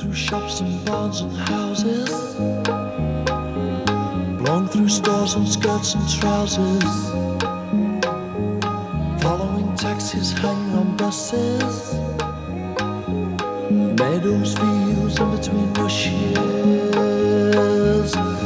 through shops and barns and houses, blowing through stores and skirts and trousers, following taxis, hanging on buses, meadows, fields in between rushes,